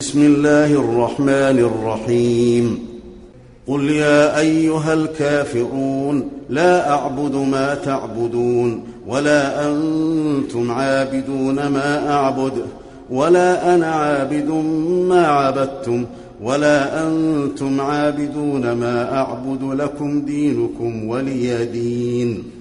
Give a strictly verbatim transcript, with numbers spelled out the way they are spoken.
بسم الله الرحمن الرحيم قل يا أيها الكافرون لا أعبد ما تعبدون ولا أنتم عابدون ما أعبد ولا أنا عابد ما عبدتم ولا أنتم عابدون ما أعبد لكم دينكم ولي دين.